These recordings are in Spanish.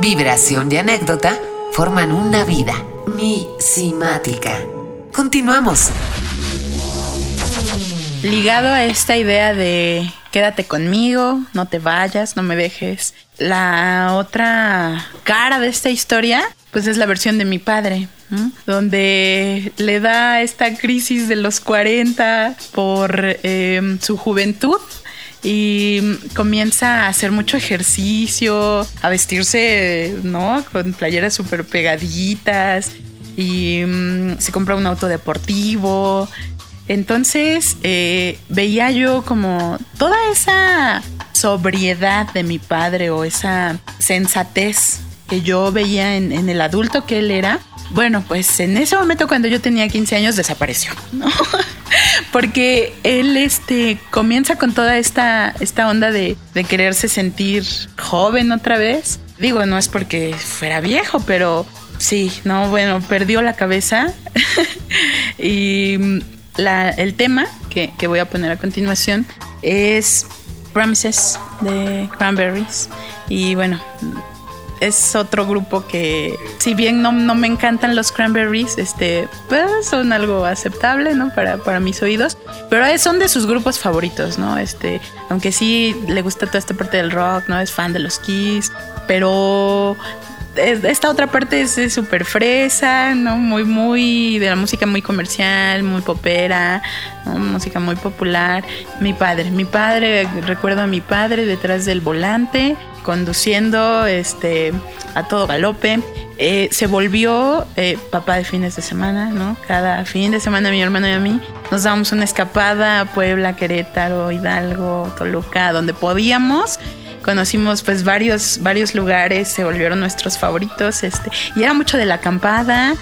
Vibración y anécdota forman una vida misimática. Continuamos. Ligado a esta idea de quédate conmigo, no te vayas, no me dejes. La otra cara de esta historia, pues es la versión de mi padre, ¿no? Donde le da esta crisis de los 40 por su juventud y comienza a hacer mucho ejercicio, a vestirse, ¿no? Con playeras súper pegaditas y se compra un auto deportivo. Entonces veía yo como toda esa sobriedad de mi padre o esa sensatez que yo veía en el adulto que él era. Bueno, pues en ese momento cuando yo tenía 15 años desapareció, ¿no? Porque él comienza con toda esta onda de quererse sentir joven otra vez. Digo, no es porque fuera viejo, pero sí, no, bueno, perdió la cabeza. Y el tema que voy a poner a continuación es Promises de Cranberries. Y bueno, es otro grupo que, si bien no me encantan los Cranberries, pues son algo aceptable, ¿no? Para mis oídos, pero son de sus grupos favoritos, ¿no? Aunque sí le gusta toda esta parte del rock, ¿no? Es fan de los Kiss, pero esta otra parte es súper fresa, ¿no? Muy de la música muy comercial, muy popera, ¿no? Música muy popular. Mi padre, recuerdo a mi padre detrás del volante, conduciendo a todo galope. Se volvió papá de fines de semana, ¿no? Cada fin de semana mi hermano y a mí nos dábamos una escapada a Puebla, Querétaro, Hidalgo, Toluca, donde podíamos. Conocimos pues varios lugares, se volvieron nuestros favoritos, y era mucho de la acampada,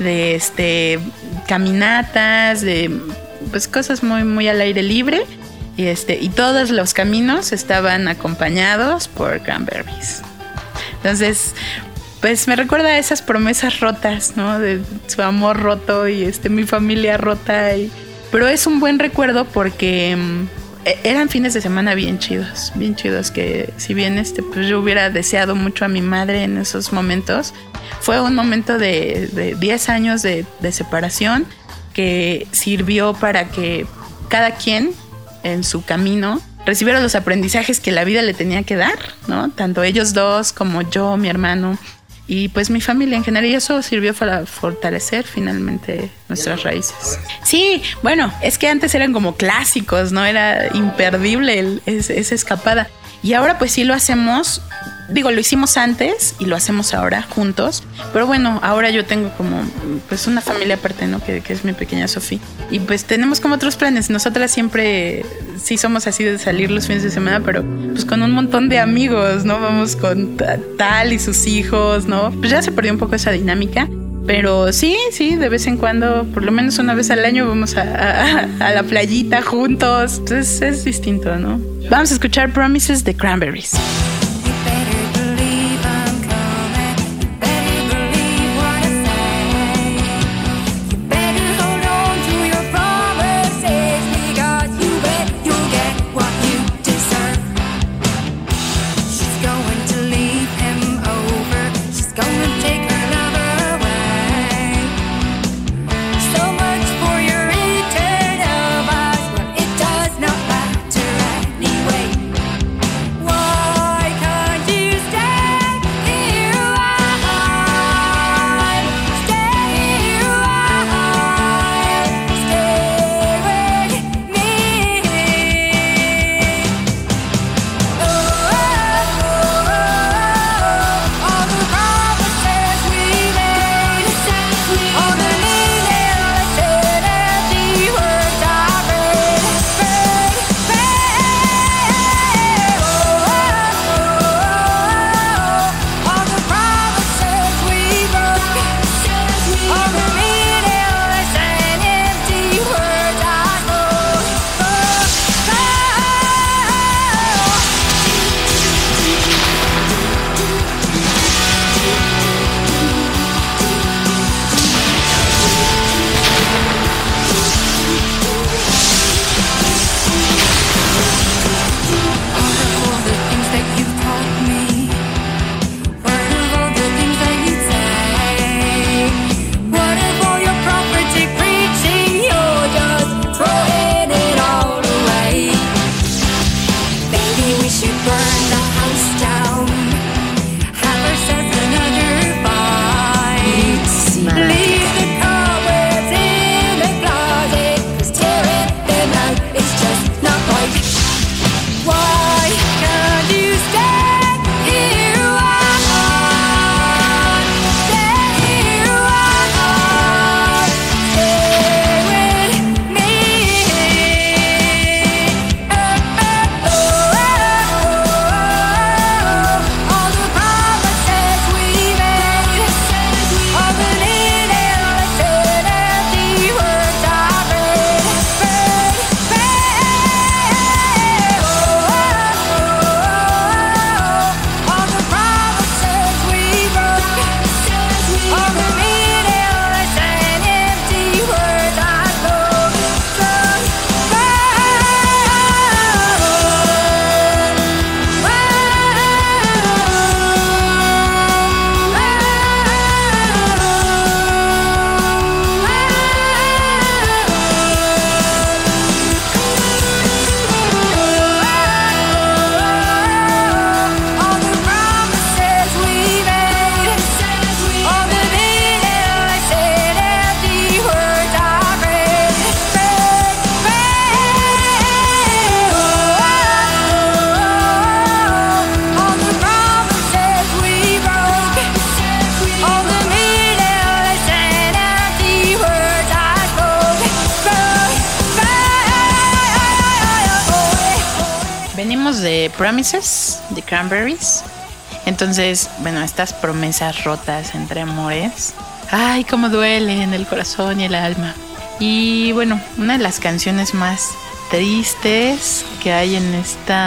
de caminatas, de pues cosas muy al aire libre, y todos los caminos estaban acompañados por Cranberries. Entonces, pues me recuerda a esas promesas rotas, ¿no? De su amor roto y mi familia rota, pero es un buen recuerdo porque eran fines de semana bien chidos, que si bien pues yo hubiera deseado mucho a mi madre en esos momentos, fue un momento de 10 años de separación que sirvió para que cada quien en su camino recibiera los aprendizajes que la vida le tenía que dar, ¿no? Tanto ellos dos como yo, mi hermano y pues mi familia en general, y eso sirvió para fortalecer finalmente nuestras raíces. Sí, bueno, es que antes eran como clásicos, ¿no? Era imperdible esa escapada. Y ahora pues sí lo hacemos, digo, lo hicimos antes y lo hacemos ahora juntos. Pero bueno, ahora yo tengo como pues una familia aparte, ¿no? Que es mi pequeña Sofía. Y pues tenemos como otros planes. Nosotras siempre sí somos así de salir los fines de semana, pero pues con un montón de amigos, ¿no? Vamos con tal y sus hijos, ¿no? Pues ya se perdió un poco esa dinámica. Pero sí, de vez en cuando, por lo menos una vez al año, vamos a la playita juntos. Entonces es distinto, ¿no? Vamos a escuchar Promises de Cranberries. Why Promises de Cranberries. Entonces, bueno, estas promesas rotas entre amores, ay, cómo duele en el corazón y el alma. Y bueno, una de las canciones más tristes que hay en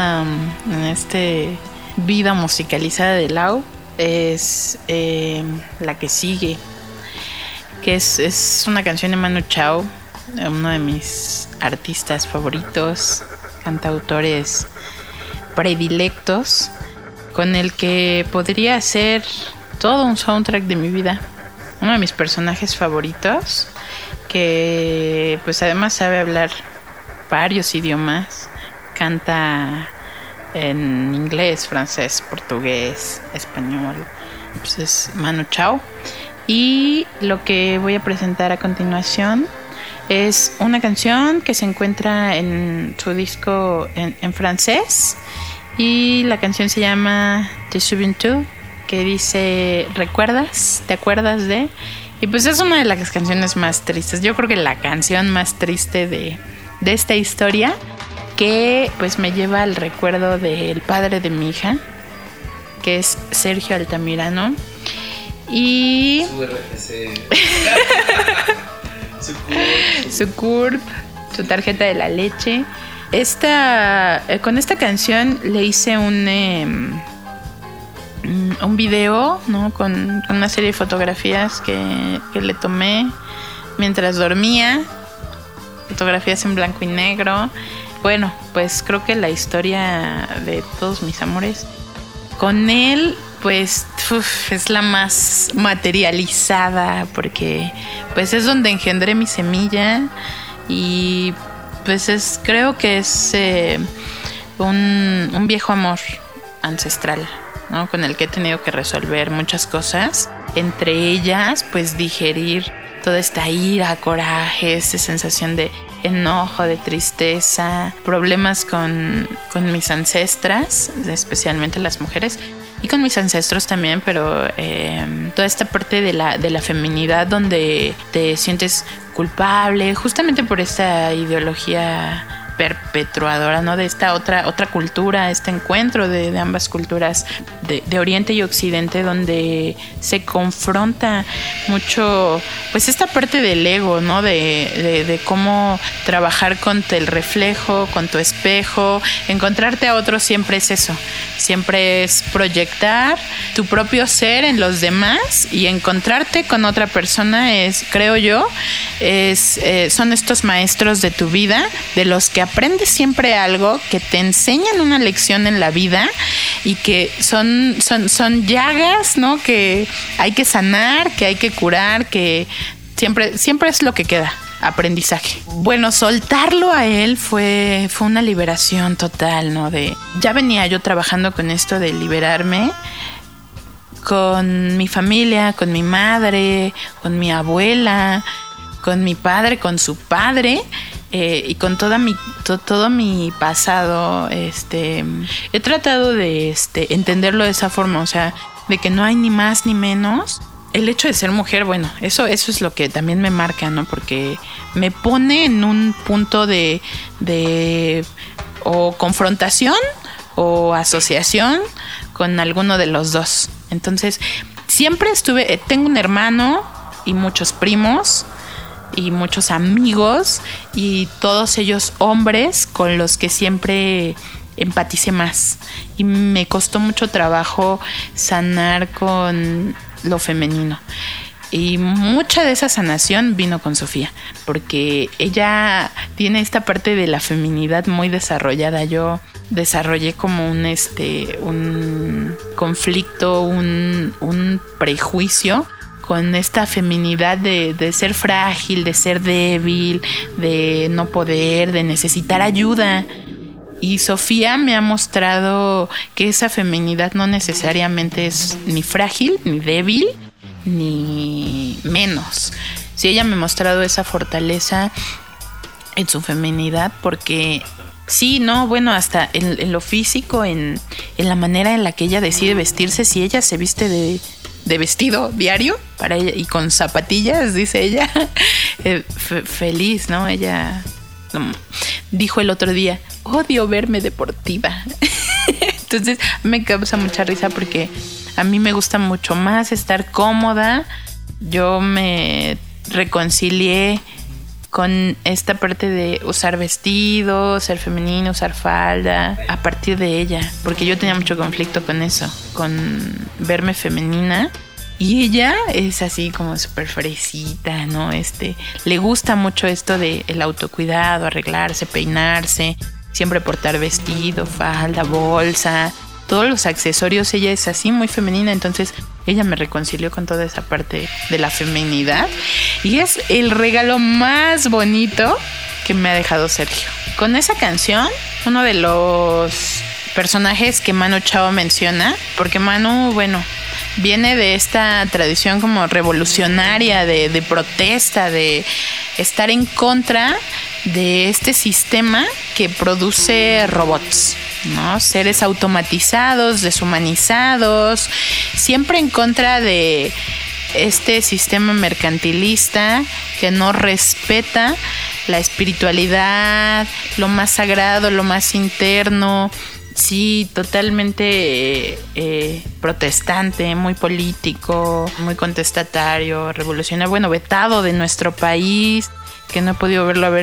este vida musicalizada de Lau es la que sigue, que es una canción de Manu Chao, uno de mis artistas favoritos, cantautores predilectos, con el que podría ser todo un soundtrack de mi vida. Uno de mis personajes favoritos, que pues además sabe hablar varios idiomas, canta en inglés, francés, portugués, español. Pues es Manu Chao. Y lo que voy a presentar a continuación es una canción que se encuentra en su disco en francés. Y la canción se llama Te souviens tu, que dice ¿recuerdas? ¿Te acuerdas de? Y pues es una de las canciones más tristes. Yo creo que la canción más triste de esta historia, que pues me lleva al recuerdo del padre de mi hija, que es Sergio Altamirano. Y su RFC, su CURP, su tarjeta de la leche. Con esta canción le hice un video, ¿no? Con una serie de fotografías que le tomé mientras dormía, fotografías en blanco y negro. Bueno, pues creo que la historia de todos mis amores con él, pues es la más materializada, porque pues es donde engendré mi semilla. Y pues creo que es un viejo amor ancestral, ¿no? Con el que he tenido que resolver muchas cosas, entre ellas pues digerir toda esta ira, coraje, esta sensación de enojo, de tristeza, problemas con mis ancestras, especialmente las mujeres, y con mis ancestros también, pero toda esta parte de la feminidad donde te sientes culpable, justamente por esta ideología perpetuadora, ¿no? De esta otra cultura, este encuentro de ambas culturas, de Oriente y Occidente, donde se confronta mucho pues esta parte del ego, ¿no? De cómo trabajar con el reflejo, con tu espejo. Encontrarte a otro siempre es eso, siempre es proyectar tu propio ser en los demás, y encontrarte con otra persona es, creo yo, son estos maestros de tu vida, de los que aprendes siempre algo, que te enseñan una lección en la vida, y que son llagas, ¿no? Que hay que sanar, que hay que curar, que siempre es lo que queda, aprendizaje. Bueno, soltarlo a él fue una liberación total, ¿no? Ya venía yo trabajando con esto de liberarme con mi familia, con mi madre, con mi abuela, con mi padre, con su padre, y con todo mi pasado. He tratado de entenderlo de esa forma, o sea, de que no hay ni más ni menos. El hecho de ser mujer, bueno, eso es lo que también me marca, ¿no? Porque me pone en un punto de o confrontación o asociación con alguno de los dos. Entonces, siempre tengo un hermano y muchos primos y muchos amigos, y todos ellos hombres con los que siempre empaticé más, y me costó mucho trabajo sanar con lo femenino, y mucha de esa sanación vino con Sofía, porque ella tiene esta parte de la feminidad muy desarrollada. Yo desarrollé como un conflicto, un prejuicio con esta feminidad de ser frágil, de ser débil, de no poder, de necesitar ayuda. Y Sofía me ha mostrado que esa feminidad no necesariamente es ni frágil, ni débil, ni menos. Sí, ella me ha mostrado esa fortaleza en su feminidad, porque sí, no, bueno, hasta en lo físico, en la manera en la que ella decide vestirse. Si ella se viste de vestido diario para ella y con zapatillas, dice ella, feliz, ¿no? Ella dijo el otro día, odio verme deportiva. Entonces me causa mucha risa porque a mí me gusta mucho más estar cómoda. Yo me reconcilié con esta parte de usar vestido, ser femenino, usar falda, a partir de ella, porque yo tenía mucho conflicto con eso, con verme femenina. Y ella es así como súper fresita, ¿no? Le gusta mucho esto de el autocuidado, arreglarse, peinarse, siempre portar vestido, falda, bolsa, todos los accesorios. Ella es así muy femenina, entonces ella me reconcilió con toda esa parte de la feminidad. Y es el regalo más bonito que me ha dejado Sergio. Con esa canción, uno de los personajes que Manu Chao menciona, porque Manu, bueno, viene de esta tradición como revolucionaria de protesta, de estar en contra de este sistema que produce robots, ¿no? Seres automatizados, deshumanizados, siempre en contra de este sistema mercantilista que no respeta la espiritualidad, lo más sagrado, lo más interno. Sí, totalmente protestante, muy político, muy contestatario, revolucionario, bueno, vetado de nuestro país, que no he podido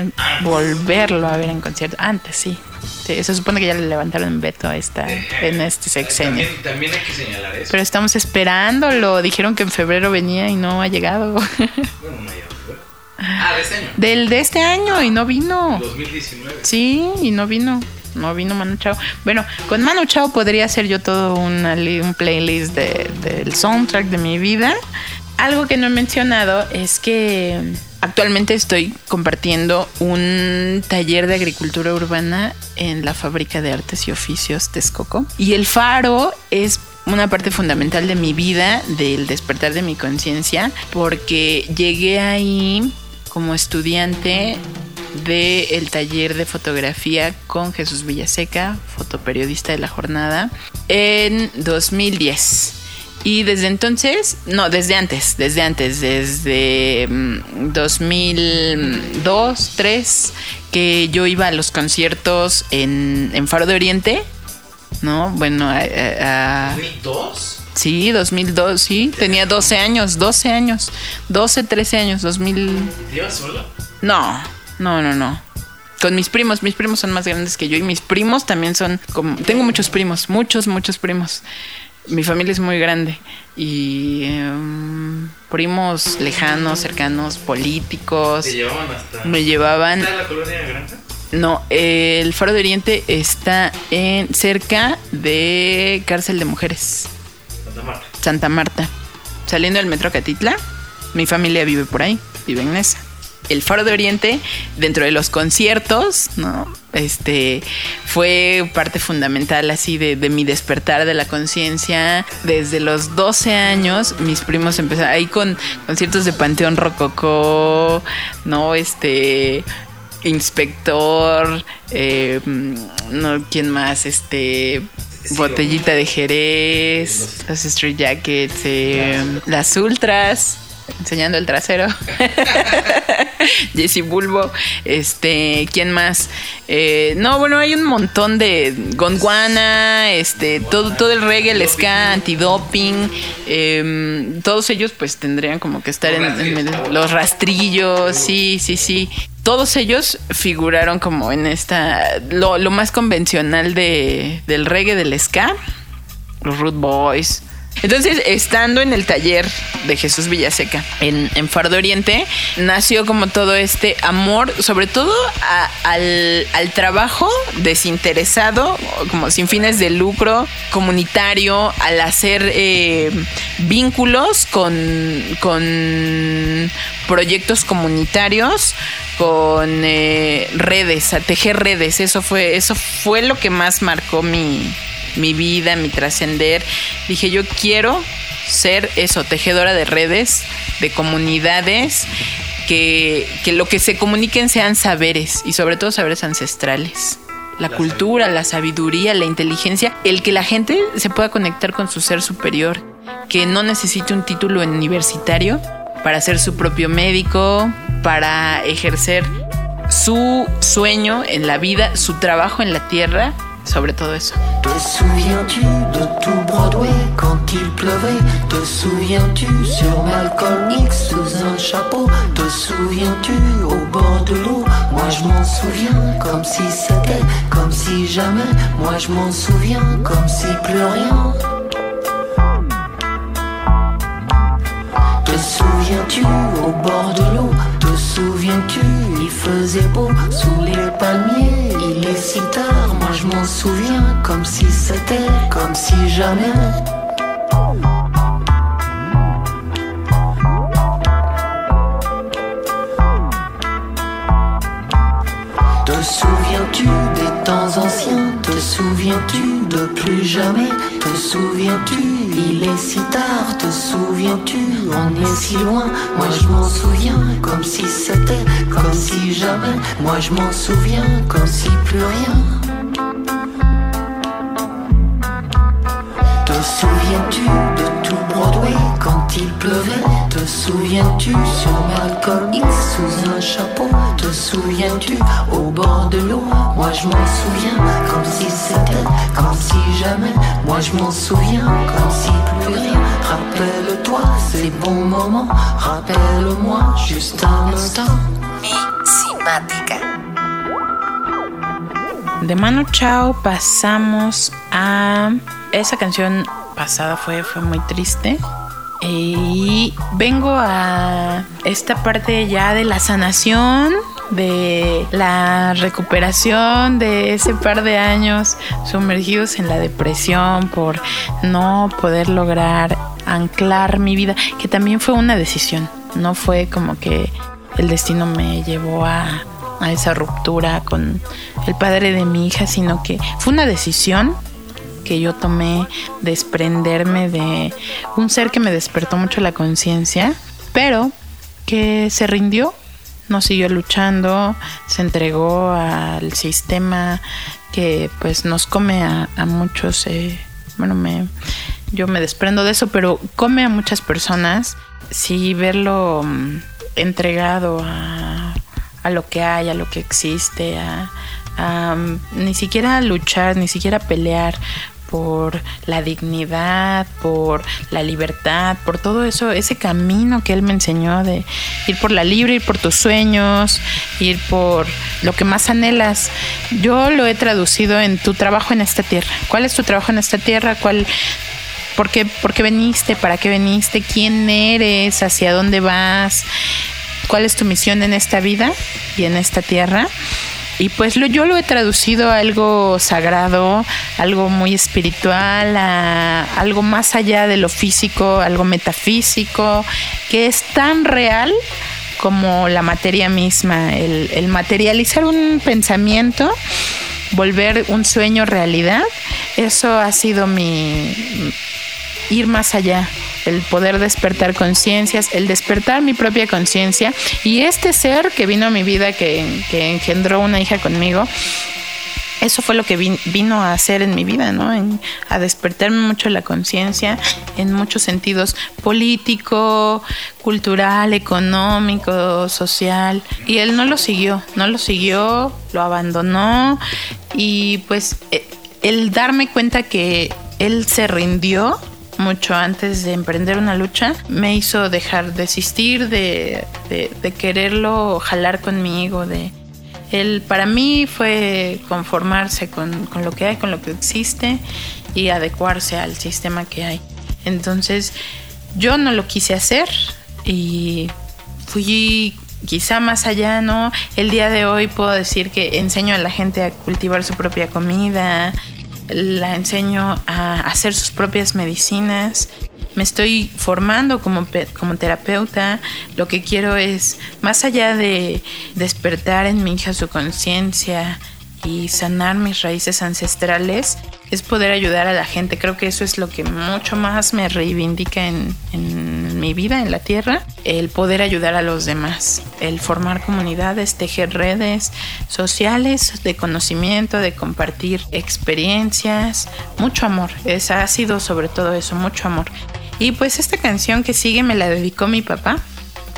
volverlo a ver en concierto. Antes sí, se supone que ya le levantaron veto a en este sexenio. También hay que señalar eso. Pero estamos esperándolo, dijeron que en febrero venía y no ha llegado. Bueno, no ha llegado. ¿De este año? De este año y no vino. 2019. Sí, y no vino. No vino Manu Chao. Bueno, con Manu Chao podría hacer yo todo un playlist del soundtrack de mi vida. Algo que no he mencionado es que actualmente estoy compartiendo un taller de agricultura urbana en la Fábrica de Artes y Oficios Texcoco. Y el faro es una parte fundamental de mi vida, del despertar de mi conciencia, porque llegué ahí como estudiante del taller de fotografía con Jesús Villaseca, fotoperiodista de La Jornada, en 2010. Y desde entonces, no, desde antes, desde 2002, 2003, que yo iba a los conciertos en Faro de Oriente, ¿no? Bueno, ¿2002? Sí, 2002, sí, tenía 12 años, 13 años, 2000. ¿Te ibas solo? No. Con mis primos son más grandes que yo y mis primos también son como... Tengo muchos primos. Mi familia es muy grande y primos lejanos, cercanos, políticos. ¿Te llevaban hasta...? Me llevaban... ¿Está en la colonia Granja? No, el Faro de Oriente está cerca de Cárcel de Mujeres. Santa Marta. Saliendo del metro Catitla, mi familia vive por ahí, vive en esa. El Faro de Oriente, dentro de los conciertos, ¿no? Fue parte fundamental así de mi despertar de la conciencia. Desde los 12 años, mis primos empezaron ahí con conciertos de Panteón Rococó, ¿no? Inspector, no, ¿quién más? Botellita de Jerez, los Street Jackets, las Ultras, enseñando el trasero. Jesse Bulbo, ¿quién más? No, bueno, hay un montón de Gondwana, todo el reggae, el ska, antidoping, todos ellos pues tendrían como que estar en los rastrillos, sí. Todos ellos figuraron como en lo más convencional del reggae, del ska, los Rude Boys. Entonces, estando en el taller de Jesús Villaseca en Faro de Oriente, nació como todo este amor, sobre todo al trabajo desinteresado, como sin fines de lucro, comunitario, al hacer vínculos con proyectos comunitarios, con redes, a tejer redes. Eso fue lo que más marcó mi vida, mi trascender. Dije, yo quiero ser eso, tejedora de redes, de comunidades, que lo que se comuniquen sean saberes, y sobre todo saberes ancestrales. La cultura, la sabiduría, la inteligencia, el que la gente se pueda conectar con su ser superior, que no necesite un título universitario para ser su propio médico, para ejercer su sueño en la vida, su trabajo en la tierra, sobre todo eso. Te souviens-tu de tout Broadway quand il pleuvait? Te souviens-tu sur Malcolm X sous un chapeau? Te souviens-tu au bord de l'eau? Moi je m'en souviens comme si c'était, comme si jamais. Moi je m'en souviens comme si plus rien. Te souviens-tu au bord de l'eau? Te souviens-tu, il faisait beau sous les palmiers, il est si tard. Moi je m'en souviens comme si c'était, comme si jamais. Te souviens-tu des temps anciens? Te souviens-tu de plus jamais? Te souviens-tu, il est si tard? Te souviens-tu, on est si loin? Moi je m'en souviens comme si c'était, comme si jamais. Moi je m'en souviens comme si plus rien. Te souviens-tu de tout Broadway quand il pleuvait? Te souviens-tu sur Malcolm X sous un chapeau? Te souviens-tu au bord de l'eau? Moi je m'en souviens comme si c'était, comme si jamais. Moi je m'en souviens comme si plus rien. Rappelle-toi ces bons moments, rappelle-moi juste un instant. Mi Simática. De Manu Chao pasamos a... Esa canción pasada fue muy triste. Y vengo a esta parte ya de la sanación, de la recuperación de ese par de años sumergidos en la depresión por no poder lograr anclar mi vida, que también fue una decisión. No fue como que el destino me llevó a esa ruptura con el padre de mi hija, sino que fue una decisión que yo tomé, desprenderme de un ser que me despertó mucho la conciencia, pero que se rindió, no siguió luchando, se entregó al sistema que pues nos come a muchos, yo me desprendo de eso, pero come a muchas personas. Sí, verlo entregado a lo que hay, a lo que existe, ni siquiera luchar, ni siquiera pelear por la dignidad, por la libertad, por todo eso, ese camino que él me enseñó de ir por la libre, ir por tus sueños, ir por lo que más anhelas. Yo lo he traducido en tu trabajo en esta tierra. ¿Cuál es tu trabajo en esta tierra? ¿Por qué veniste? ¿Para qué veniste? ¿Quién eres? ¿Hacia dónde vas? ¿Cuál es tu misión en esta vida y en esta tierra? Y pues yo lo he traducido a algo sagrado, algo muy espiritual, a algo más allá de lo físico, algo metafísico, que es tan real como la materia misma, el materializar un pensamiento, volver un sueño realidad. Eso ha sido ir más allá, el poder despertar conciencias, el despertar mi propia conciencia. Y este ser que vino a mi vida, que engendró una hija conmigo, eso fue lo que vino a hacer en mi vida, ¿no? A despertarme mucho la conciencia en muchos sentidos: político, cultural, económico, social. Y él no lo siguió, lo abandonó. Y pues el darme cuenta que él se rindió mucho antes de emprender una lucha me hizo desistir de quererlo jalar conmigo. Él para mí fue conformarse con lo que hay, con lo que existe, y adecuarse al sistema que hay. Entonces yo no lo quise hacer y fui quizá más allá, ¿no? El día de hoy puedo decir que enseño a la gente a cultivar su propia comida, la enseño a hacer sus propias medicinas. Me estoy formando como terapeuta. Lo que quiero es, más allá de despertar en mi hija su conciencia y sanar mis raíces ancestrales, es poder ayudar a la gente. Creo que eso es lo que mucho más me reivindica en mi vida en la tierra, el poder ayudar a los demás, el formar comunidades, tejer redes sociales de conocimiento, de compartir experiencias, mucho amor. Ha sido sobre todo eso, mucho amor. Y pues esta canción que sigue me la dedicó mi papá,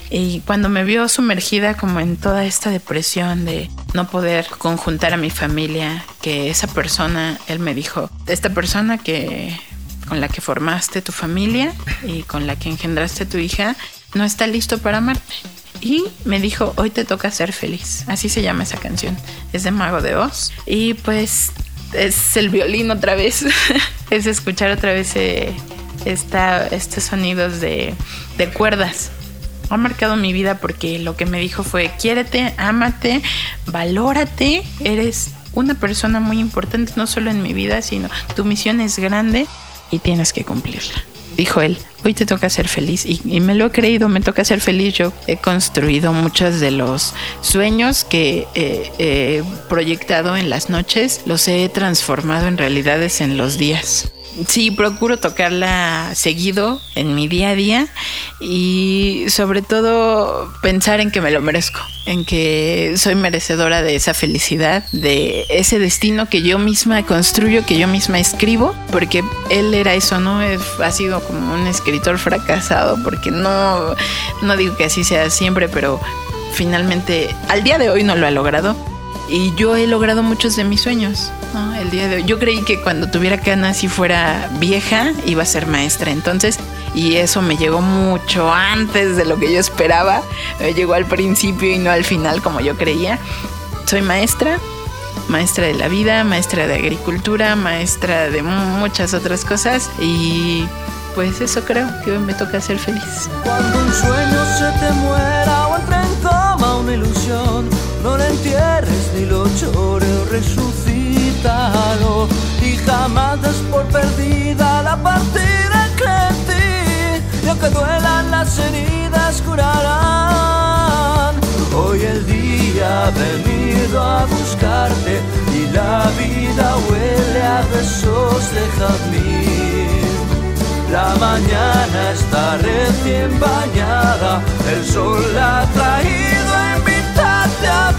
Y cuando me vio sumergida como en toda esta depresión de no poder conjuntar a mi familia, que esa persona, él me dijo, esta persona con la que formaste tu familia y con la que engendraste tu hija, no está listo para amarte. Y me dijo, hoy te toca ser feliz. Así se llama esa canción. Es de Mago de Oz. Y pues es el violín otra vez. Es escuchar otra vez estos sonidos de cuerdas. Ha marcado mi vida porque lo que me dijo fue, quiérete, ámate, valórate. Eres una persona muy importante, no solo en mi vida, sino tu misión es grande y tienes que cumplirla. Dijo él, hoy te toca ser feliz. Y me lo he creído, me toca ser feliz. Yo he construido muchos de los sueños que he proyectado en las noches, los he transformado en realidades en los días. Sí, procuro tocarla seguido en mi día a día y sobre todo pensar en que me lo merezco, en que soy merecedora de esa felicidad, de ese destino que yo misma construyo, que yo misma escribo, porque él era eso, ¿no? Ha sido como un escritor fracasado, porque no digo que así sea siempre, pero finalmente al día de hoy no lo ha logrado. Y yo he logrado muchos de mis sueños, ¿no? El día de hoy. Yo creí que cuando tuviera canas y fuera vieja, iba a ser maestra. Entonces, y eso me llegó mucho antes de lo que yo esperaba. Me llegó al principio y no al final como yo creía. Soy maestra de la vida, maestra de agricultura, maestra de muchas otras cosas. Y pues eso creo que hoy me toca ser feliz. Cuando un sueño se te muera o entre en coma una ilusión, no la entierres ni lo llores, resucítalo y jamás des por perdida la partida que en ti, y aunque duelan las heridas curarán. Hoy el día ha venido a buscarte y la vida huele a besos de jazmín. La mañana está recién bañada, el sol la ha traído a invitarte a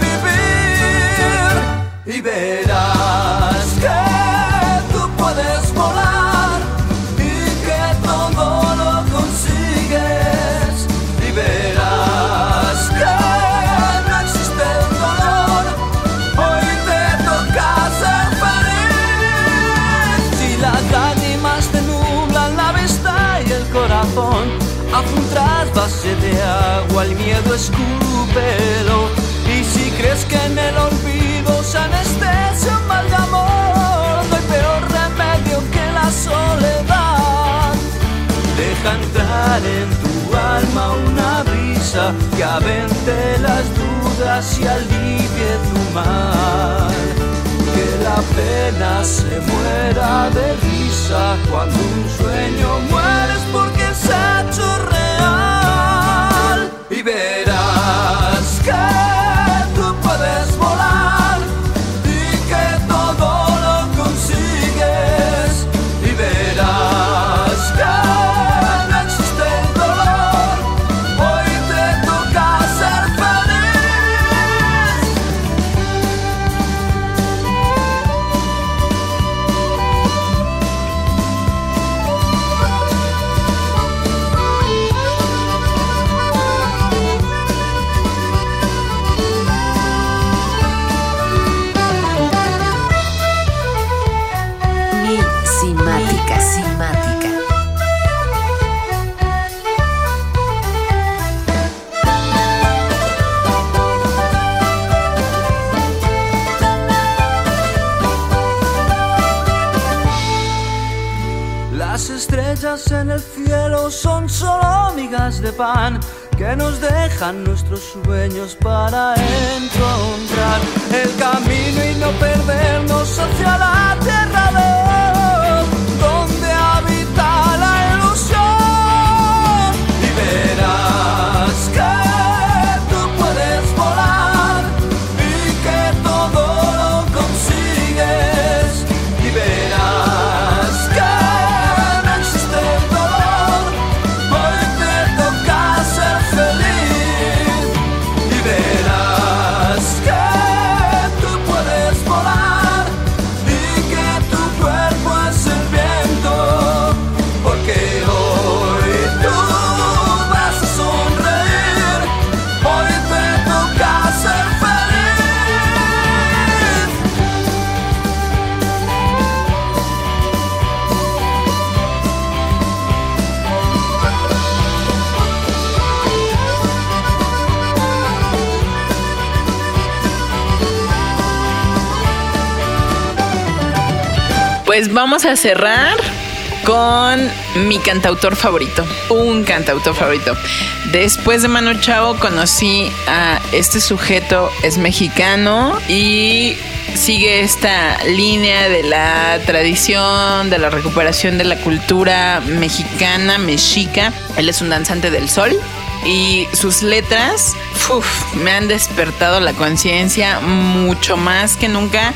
vivir. Y verás que tú puedes volar y que todo lo consigues. Y verás que no existe el dolor, hoy te toca ser feliz. Si las lágrimas te nublan la vista y el corazón, haz un trasvase de agua, el miedo escúpelo. Y si crees que en el olvido se anestesia un mal de amor, no hay peor remedio que la soledad. Deja entrar en tu alma una brisa que avente las dudas y alivie tu mal. Que la pena se muera de risa cuando un sueño muere es porque se ha hecho real. Y verás que tú puedes volar y que todo lo consigues. Y verás que no existe el dolor, hoy te toca ser feliz. Simática. Las estrellas en el cielo son solo migas de pan que nos dejan nuestros sueños para encontrar el camino y no perdernos hacia la tierra de Dios, donde habita la ilusión. Y verás que tú puedes volar y que todo lo consigues. Y verás que no existe el dolor, hoy te toca ser feliz. Y verás que tú puedes volar y que tu Pues vamos a cerrar con mi cantautor favorito, un cantautor favorito. Después de Manu Chao conocí a este sujeto, es mexicano y sigue esta línea de la tradición, de la recuperación de la cultura mexicana, mexica. Él es un danzante del sol y sus letras me han despertado la conciencia mucho más que nunca.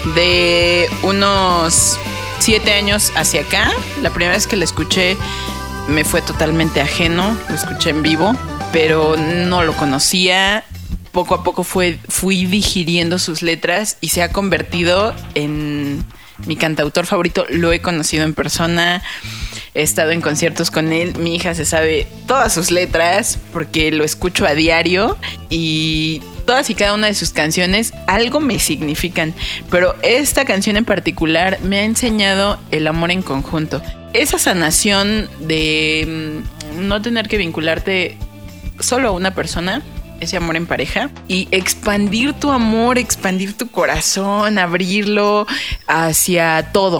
De unos 7 años hacia acá, la primera vez que lo escuché me fue totalmente ajeno, lo escuché en vivo, pero no lo conocía. Poco a poco fui digiriendo sus letras y se ha convertido en mi cantautor favorito. Lo he conocido en persona, he estado en conciertos con él. Mi hija se sabe todas sus letras porque lo escucho a diario y todas y cada una de sus canciones algo me significan. Pero esta canción en particular me ha enseñado el amor en conjunto. Esa sanación de no tener que vincularte solo a una persona, ese amor en pareja, y expandir tu amor, expandir tu corazón, abrirlo hacia todo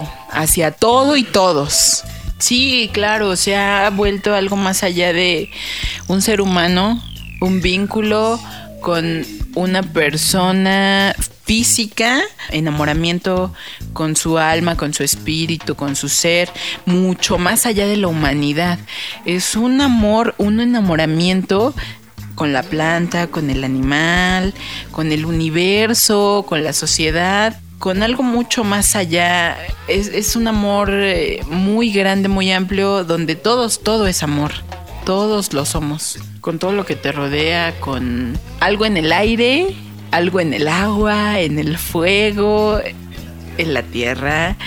y todos. Sí, claro, se ha vuelto algo más allá de un ser humano, un vínculo con una persona física, enamoramiento con su alma, con su espíritu, con su ser, mucho más allá de la humanidad. Es un amor, un enamoramiento con la planta, con el animal, con el universo, con la sociedad, con algo mucho más allá. Es un amor muy grande, muy amplio, donde todo es amor. Todos lo somos, con todo lo que te rodea, con algo en el aire, algo en el agua, en el fuego, en la tierra.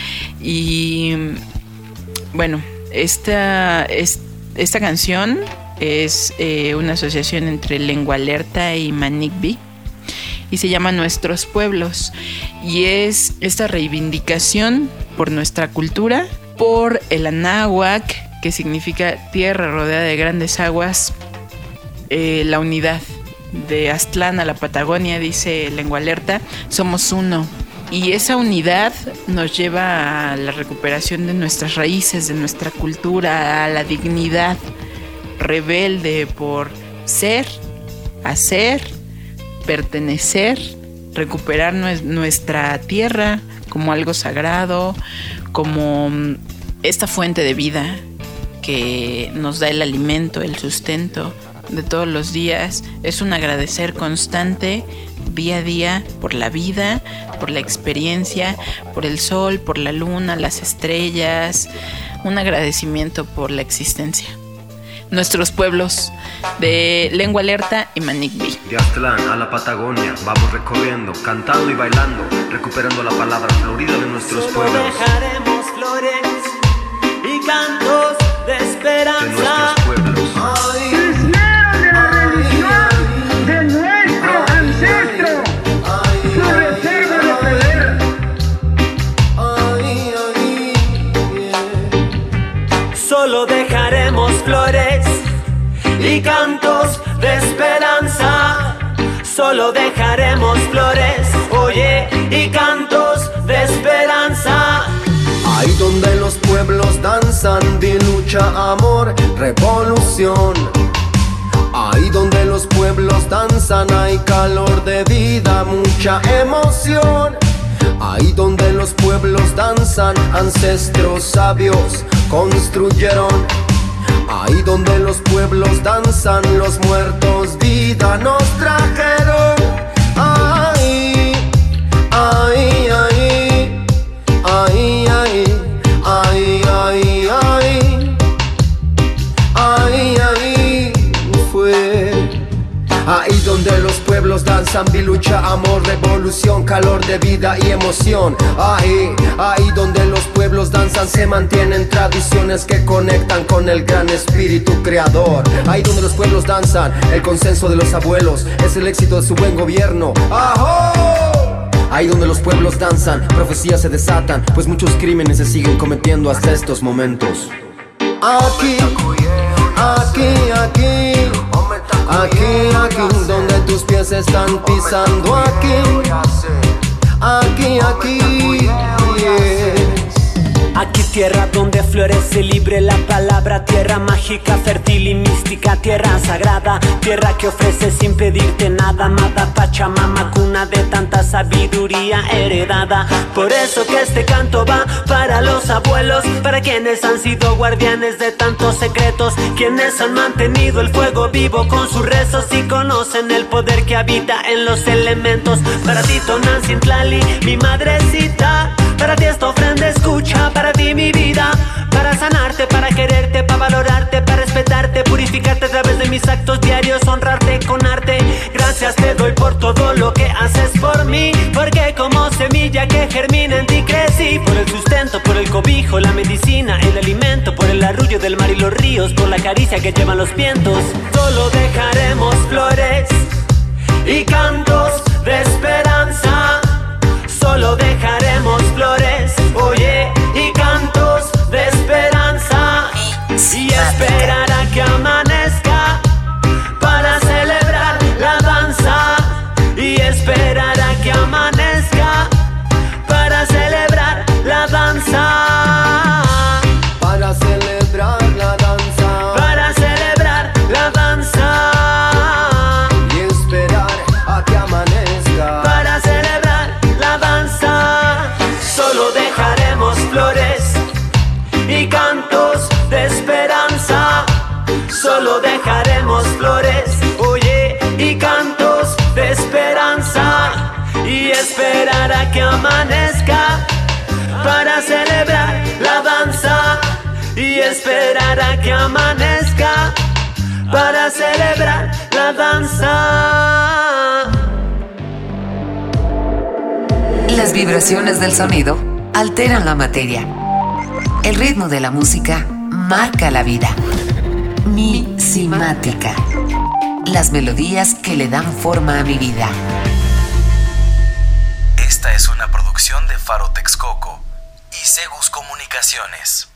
Y bueno, esta canción es una asociación entre Lengua Alerta y Manic Bee y se llama Nuestros Pueblos, y es esta reivindicación por nuestra cultura, por el anáhuac, que significa tierra rodeada de grandes aguas, la unidad de Aztlán a la Patagonia, dice Lengua Alerta, somos uno. Y esa unidad nos lleva a la recuperación de nuestras raíces, de nuestra cultura, a la dignidad rebelde por ser, hacer, pertenecer, recuperar nuestra tierra como algo sagrado, como esta fuente de vida que nos da el alimento, el sustento de todos los días. Es un agradecer constante, día a día, por la vida, por la experiencia, por el sol, por la luna, las estrellas. Un agradecimiento por la existencia. Nuestros Pueblos, de Lengua Alerta y Manic Bee. De Aztlán a la Patagonia, vamos recorriendo, cantando y bailando, recuperando la palabra florida de nuestros pueblos. Dejaremos flores y cantos de esperanza. De nuestros pueblos. Hicieron de la religión de nuestro ancestro su reserva de poder. Solo dejaremos flores y cantos de esperanza. Solo dejaremos flores, oye, y cantos de esperanza. Ahí donde los pueblos danzan, de lucha, amor, revolución. Ahí donde los pueblos danzan hay calor de vida, mucha emoción. Ahí donde los pueblos danzan, ancestros sabios construyeron. Ahí donde los pueblos danzan, los muertos vida nos trajeron. Ahí, ahí, ahí, ahí, ahí, ahí, ahí, ahí, ahí, ahí fue. Ahí donde los pueblos danzan, vi lucha, amor, revolución, calor de vida y emoción. Ahí, ahí donde los pueblos danzan se mantienen tradiciones que conectan con el gran espíritu creador. Ahí donde los pueblos danzan, el consenso de los abuelos es el éxito de su buen gobierno. ¡Ajo! Ahí donde los pueblos danzan, profecías se desatan, pues muchos crímenes se siguen cometiendo hasta estos momentos. Aquí, aquí, aquí, aquí, aquí, donde tus pies están pisando. Aquí, aquí, aquí, yes. Tierra donde florece libre la palabra, tierra mágica, fértil y mística, tierra sagrada, tierra que ofrece sin pedirte nada, amada Pachamama, cuna de tanta sabiduría heredada. Por eso que este canto va para los abuelos, para quienes han sido guardianes de tantos secretos, quienes han mantenido el fuego vivo con sus rezos y conocen el poder que habita en los elementos. Para ti Tonancintlali, mi madrecita, para ti esta ofrenda escucha, para ti mi vida, para sanarte, para quererte, para valorarte, para respetarte, purificarte a través de mis actos diarios, honrarte con arte. Gracias te doy por todo lo que haces por mí, porque como semilla que germina en ti crecí. Por el sustento, por el cobijo, la medicina, el alimento, por el arrullo del mar y los ríos, por la caricia que llevan los vientos. Solo dejaremos flores y cantos de esperanza. Solo dejaremos flores, oye, y cantos de esperanza. Y esperar a que amanezca para celebrar la danza. Y esperar a que amanezca para celebrar la danza. Para celebrar la danza. Para celebrar la danza. Y esperar a que amanezca para celebrar la danza. Solo dejaremos flores y cantos de esperanza. Solo dejaremos flores, oye, y cantos de esperanza. Y esperar a que amanezca para celebrar la danza. Y esperar a que amanezca para celebrar la danza. Las vibraciones del sonido alteran la materia. El ritmo de la música marca la vida. Misimática. Las melodías que le dan forma a mi vida. Esta es una producción de Faro Texcoco y Segus Comunicaciones.